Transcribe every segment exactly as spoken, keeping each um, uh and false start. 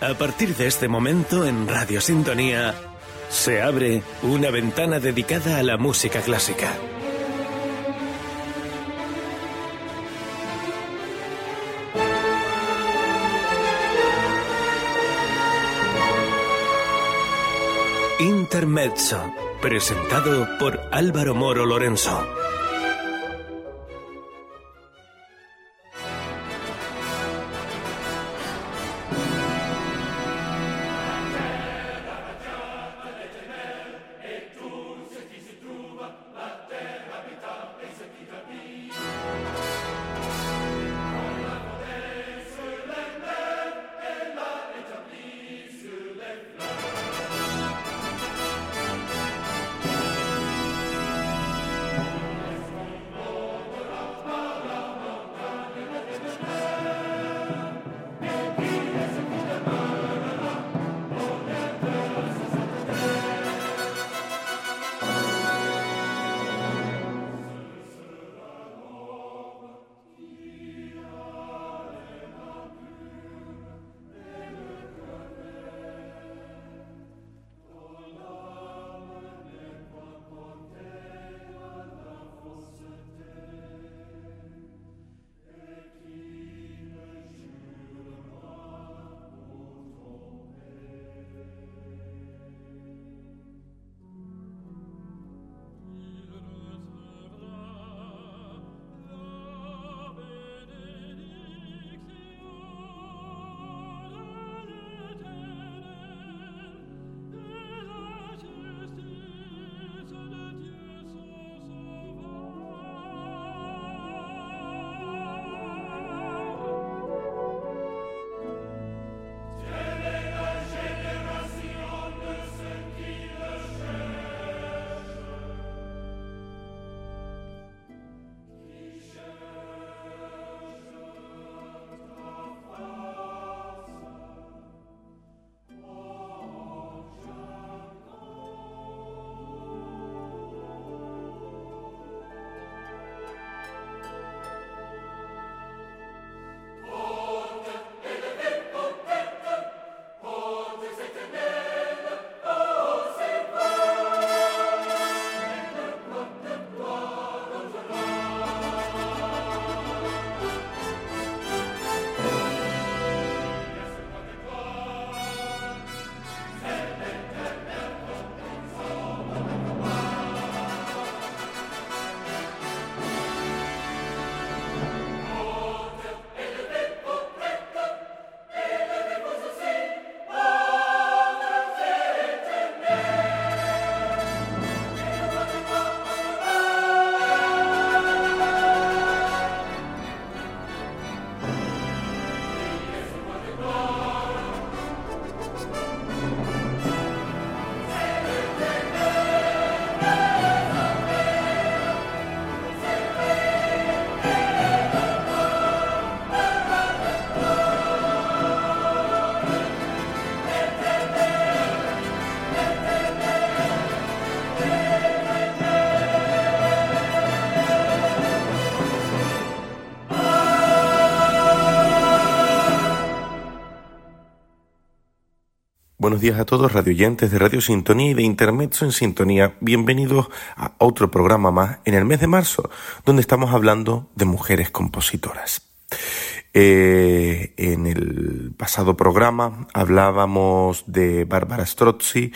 A partir de este momento en Radio Sintonía se abre una ventana dedicada a la música clásica. Intermezzo, presentado por Álvaro Moro Lorenzo. Buenos días a todos, radioyentes de Radio Sintonía y de Intermezzo en Sintonía. Bienvenidos a otro programa más en el mes de marzo, donde estamos hablando de mujeres compositoras. Eh, en el pasado programa hablábamos de Barbara Strozzi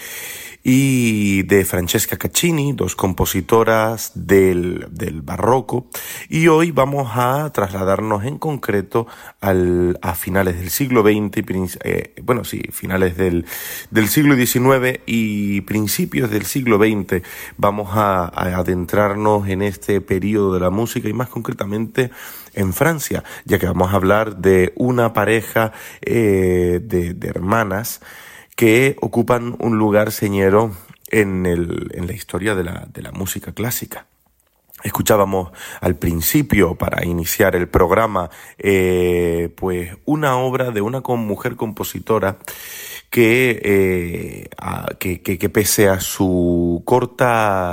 y de Francesca Caccini, dos compositoras del, del barroco, y hoy vamos a trasladarnos en concreto al, a finales del siglo veinte, eh, bueno sí, finales del, del siglo diecinueve y principios del siglo veinte. Vamos a, a adentrarnos en este periodo de la música y más concretamente en Francia, ya que vamos a hablar de una pareja eh, de, de hermanas que ocupan un lugar señero en, el, en la historia de la, de la música clásica. Escuchábamos al principio, para iniciar el programa, eh, pues una obra de una mujer compositora que, eh, a, que, que, que pese a su corta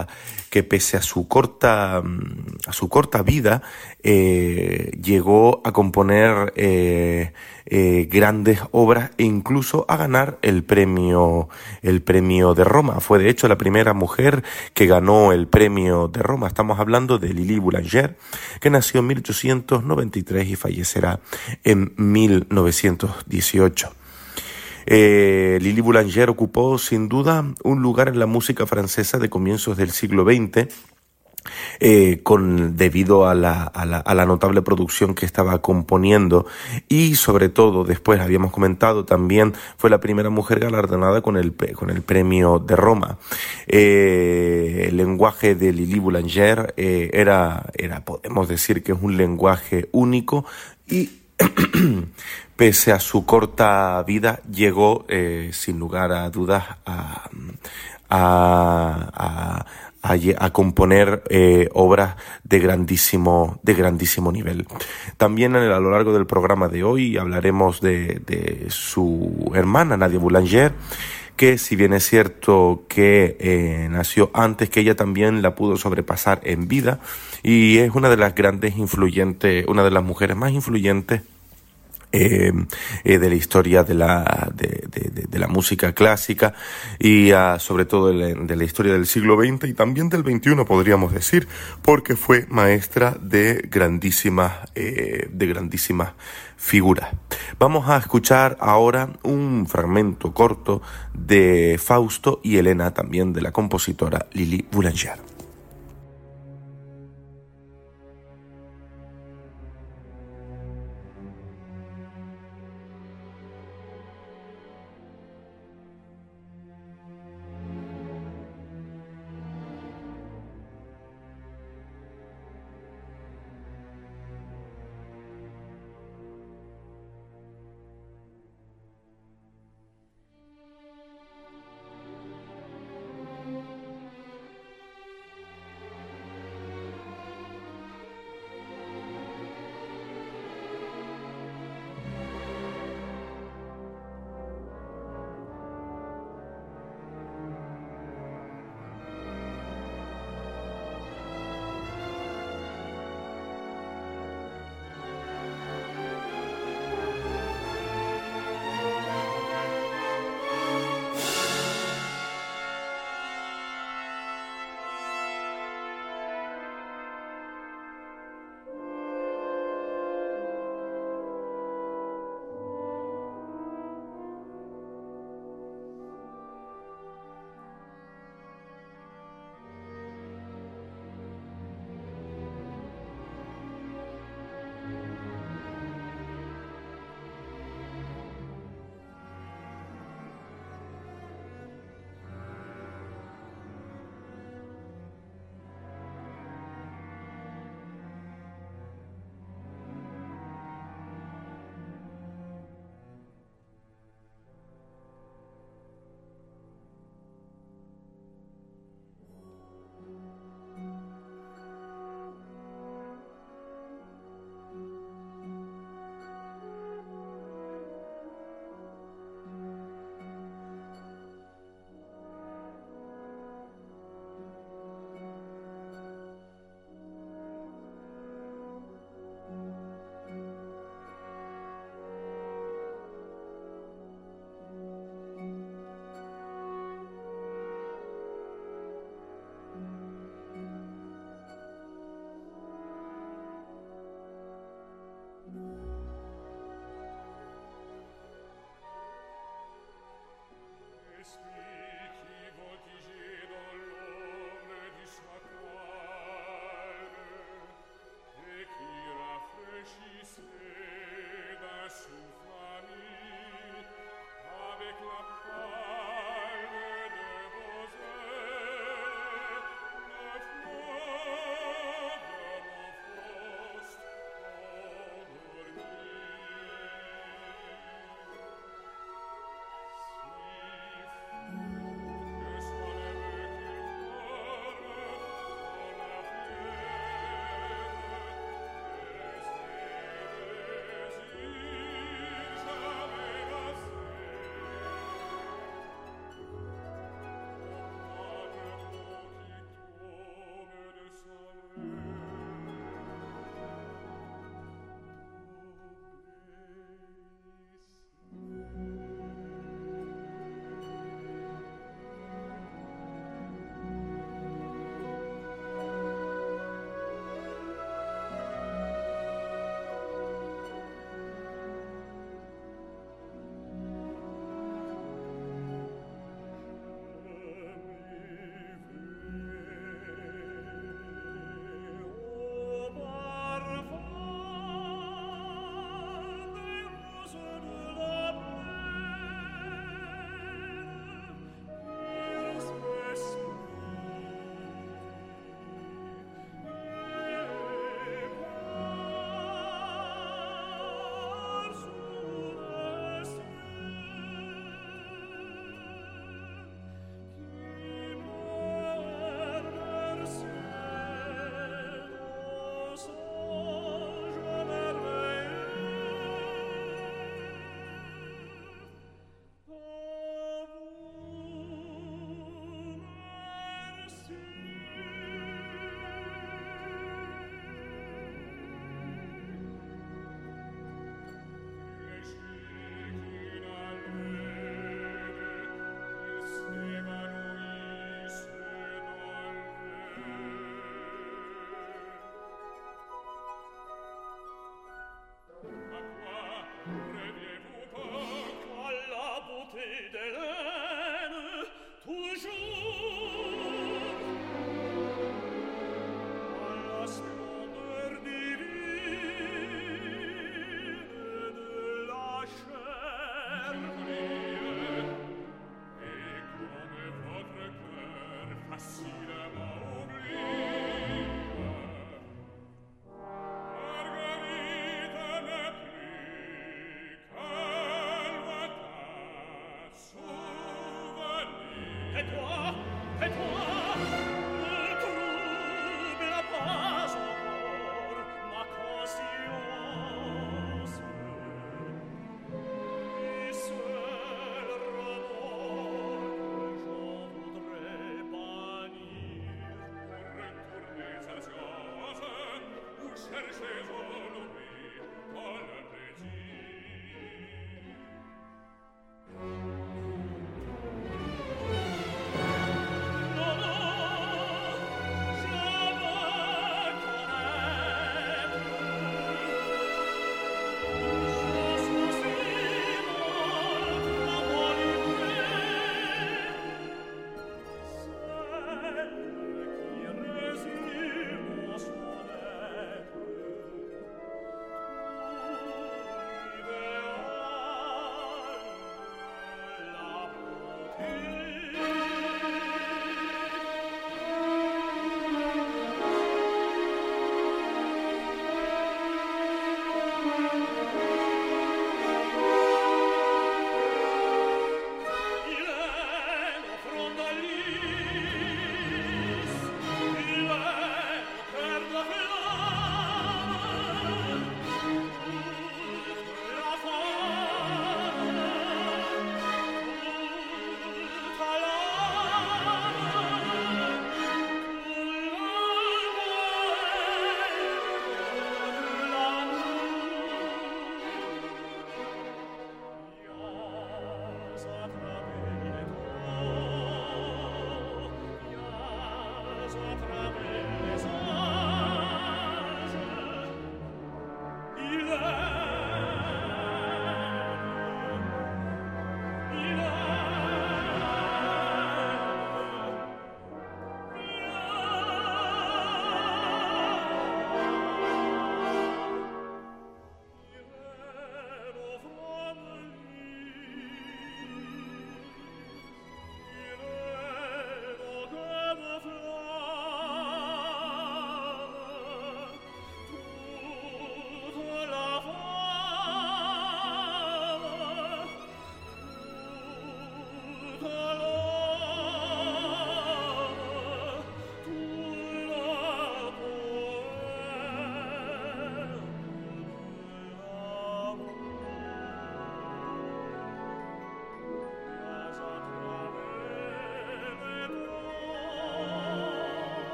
que pese a su corta, a su corta vida, eh, llegó a componer eh, eh, grandes obras e incluso a ganar el premio, el premio de Roma. Fue de hecho la primera mujer que ganó el premio de Roma. Estamos hablando de Lili Boulanger, que nació en mil ochocientos noventa y tres y fallecerá en mil novecientos dieciocho. Eh, Lili Boulanger ocupó sin duda un lugar en la música francesa de comienzos del siglo veinte, eh, con, debido a la, a, la, a la notable producción que estaba componiendo, y sobre todo, después habíamos comentado también, fue la primera mujer galardonada con el, con el premio de Roma. Eh, el lenguaje de Lili Boulanger eh, era, era, podemos decir que es un lenguaje único, y pese a su corta vida, llegó, eh, sin lugar a dudas, a, a, a, a, a componer eh, obras de grandísimo, de grandísimo nivel. También a lo largo del programa de hoy hablaremos de, de su hermana, Nadia Boulanger, que si bien es cierto que eh, nació antes, que ella también la pudo sobrepasar en vida, y es una de las grandes influyentes, una de las mujeres más influyentes Eh, eh, de la historia de la de, de, de, de la música clásica, y uh, sobre todo de la, de la historia del siglo veinte y también del veintiuno, podríamos decir, porque fue maestra de grandísimas eh, de grandísimas figuras. Vamos a escuchar ahora un fragmento corto de Fausto y Helena, también de la compositora Lili Boulanger.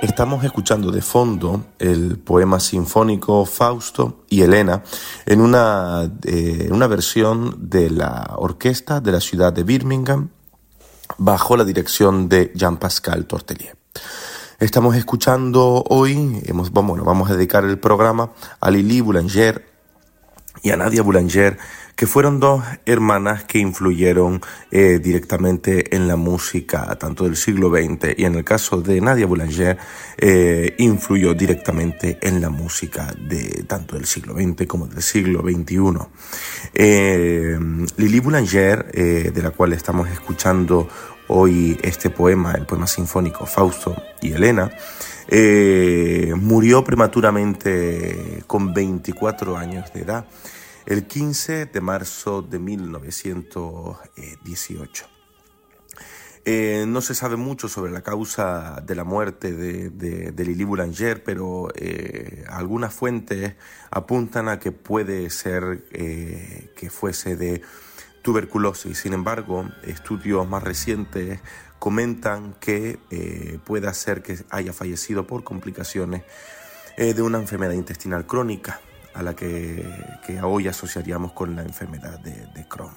Estamos escuchando de fondo el poema sinfónico Fausto y Helena en una, eh, una versión de la orquesta de la ciudad de Birmingham bajo la dirección de Jean-Pascal Tortelier. Estamos escuchando hoy, hemos, bueno, vamos a dedicar el programa a Lili Boulanger y a Nadia Boulanger, que fueron dos hermanas que influyeron eh, directamente en la música tanto del siglo veinte, y en el caso de Nadia Boulanger eh, influyó directamente en la música de tanto del siglo veinte como del siglo veintiuno. Eh, Lili Boulanger, eh, de la cual estamos escuchando hoy este poema, el poema sinfónico Fausto y Helena, eh, murió prematuramente con veinticuatro años de edad, el quince de marzo de mil novecientos dieciocho. Eh, no se sabe mucho sobre la causa de la muerte de, de, de Lili Boulanger, pero eh, algunas fuentes apuntan a que puede ser eh, que fuese de tuberculosis. Sin embargo, estudios más recientes comentan que eh, puede ser que haya fallecido por complicaciones eh, de una enfermedad intestinal crónica, a la que, que hoy asociaríamos con la enfermedad de, de Crohn.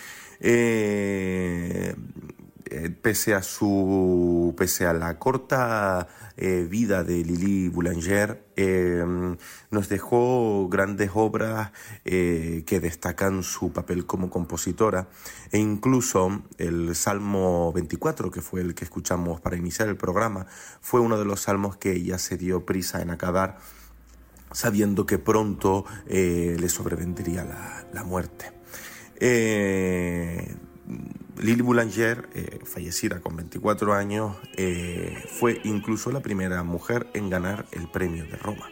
Eh, eh, pese a su, pese a la corta eh, vida de Lili Boulanger, eh, nos dejó grandes obras eh, que destacan su papel como compositora, e incluso el Salmo veinticuatro, que fue el que escuchamos para iniciar el programa, fue uno de los salmos que ella se dio prisa en acabar, sabiendo que pronto eh, le sobrevendría la, la muerte. Eh, Lili Boulanger, eh, fallecida con veinticuatro años, eh, fue incluso la primera mujer en ganar el premio de Roma.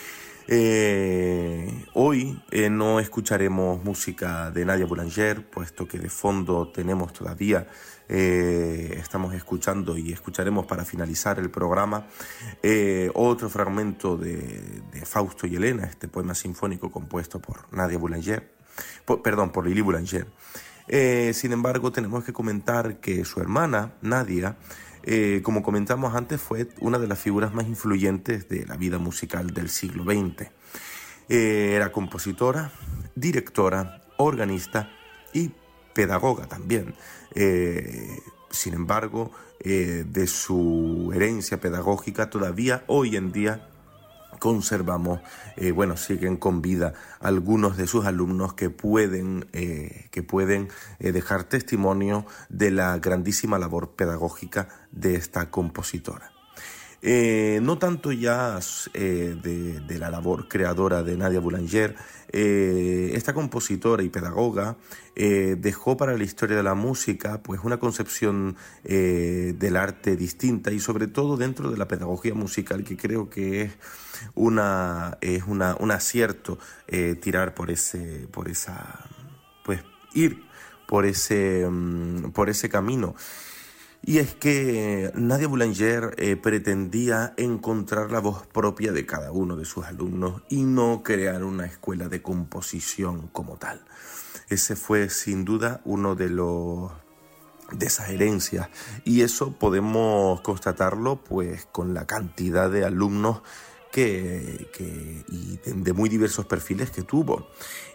Eh, hoy eh, no escucharemos música de Nadia Boulanger, puesto que de fondo tenemos todavía, eh, estamos escuchando y escucharemos para finalizar el programa eh, otro fragmento de, de Fausto y Helena, este poema sinfónico compuesto por Nadia Boulanger, por, perdón, por Lili Boulanger. Eh, sin embargo, tenemos que comentar que su hermana, Nadia, Eh, como comentamos antes, fue una de las figuras más influyentes de la vida musical del siglo veinte. Eh, era compositora, directora, organista y pedagoga también. Eh, sin embargo, eh, de su herencia pedagógica todavía hoy en día conservamos, eh, bueno, siguen con vida algunos de sus alumnos que pueden, eh, que pueden eh, dejar testimonio de la grandísima labor pedagógica de esta compositora. Eh, no tanto ya eh, de, de la labor creadora de Nadia Boulanger, eh, esta compositora y pedagoga eh, dejó para la historia de la música pues una concepción eh, del arte distinta, y sobre todo dentro de la pedagogía musical, que creo que es una es una, un acierto eh, tirar por ese por esa pues ir por ese um, por ese camino. Y es que Nadia Boulanger eh, pretendía encontrar la voz propia de cada uno de sus alumnos y no crear una escuela de composición como tal. Ese fue sin duda uno de los de esas herencias, y eso podemos constatarlo pues con la cantidad de alumnos que, que y de, de muy diversos perfiles que tuvo.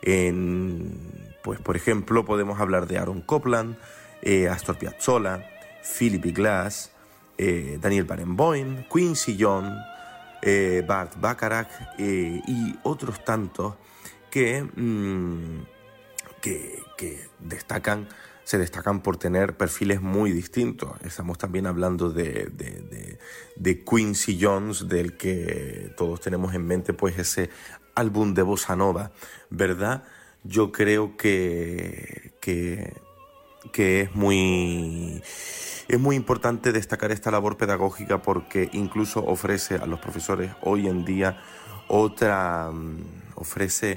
En, pues por ejemplo podemos hablar de Aaron Copland, eh, Astor Piazzolla, Philip Glass, eh, Daniel Barenboim, Quincy Jones, eh, Burt Bacharach eh, y otros tantos que, mmm, que, que destacan, se destacan por tener perfiles muy distintos. Estamos también hablando de, de, de, de Quincy Jones, del que todos tenemos en mente pues ese álbum de bossa nova, ¿verdad? Yo creo que, que, que es muy... Es muy importante destacar esta labor pedagógica, porque incluso ofrece a los profesores hoy en día otra, ofrece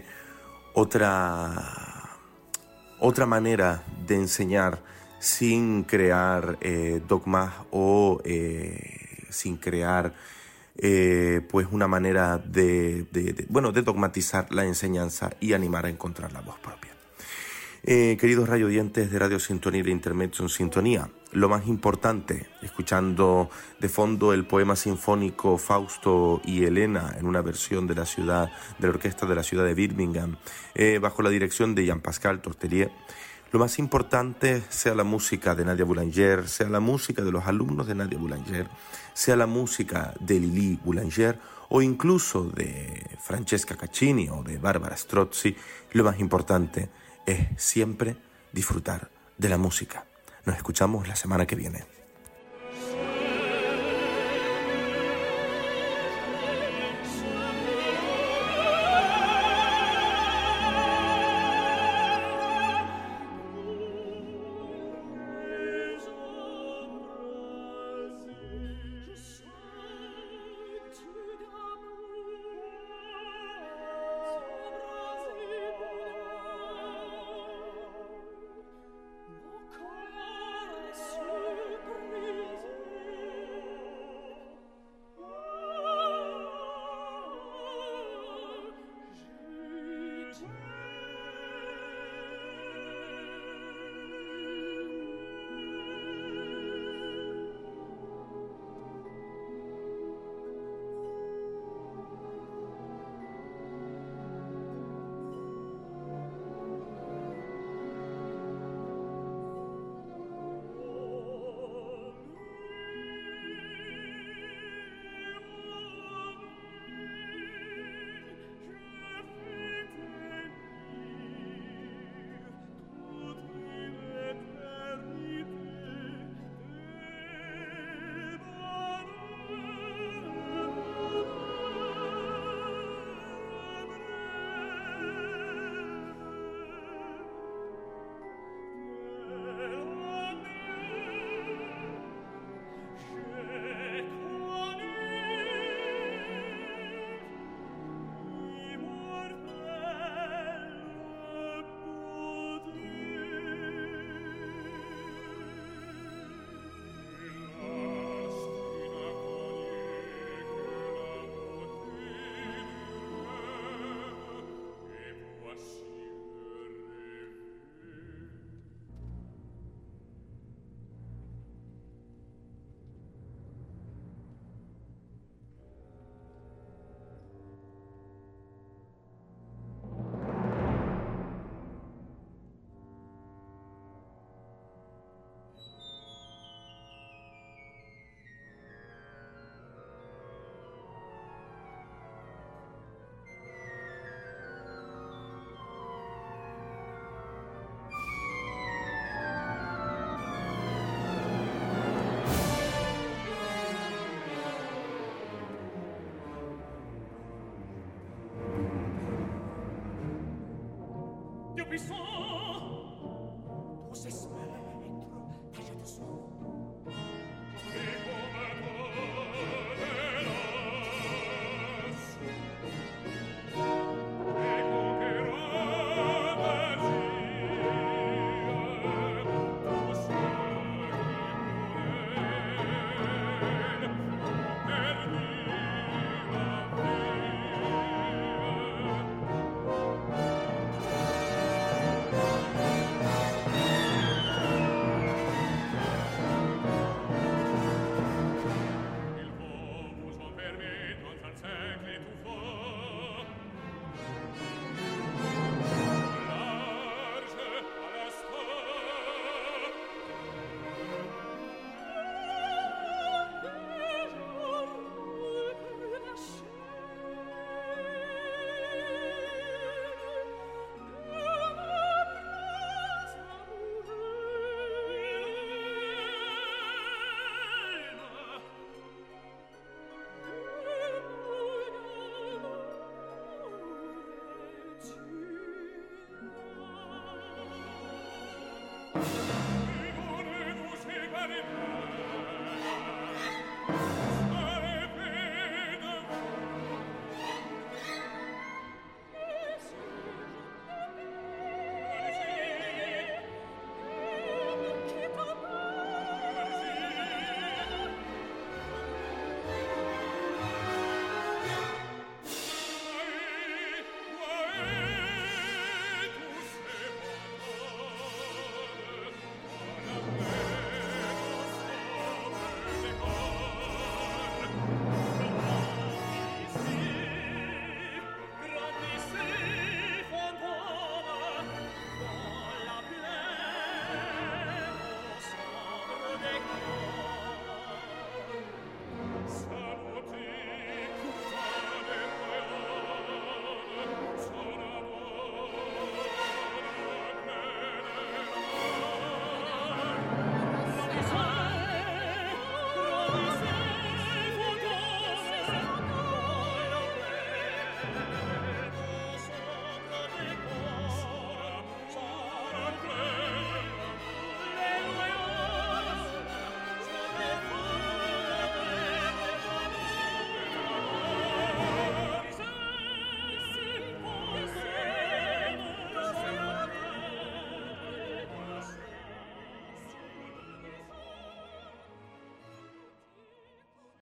otra, otra manera de enseñar sin crear eh, dogmas o eh, sin crear eh, pues una manera de, de, de, bueno, de dogmatizar la enseñanza y animar a encontrar la voz propia. Eh, queridos radioyentes de Radio Sintonía y de Intermezzo en Sintonía, lo más importante, escuchando de fondo el poema sinfónico Fausto y Helena en una versión de la ciudad, de la orquesta de la ciudad de Birmingham, eh, bajo la dirección de Jean-Pascal Tortelier. Lo más importante, sea la música de Nadia Boulanger, sea la música de los alumnos de Nadia Boulanger, sea la música de Lili Boulanger o incluso de Francesca Caccini o de Barbara Strozzi, lo más importante es siempre disfrutar de la música. Nos escuchamos la semana que viene. Puissant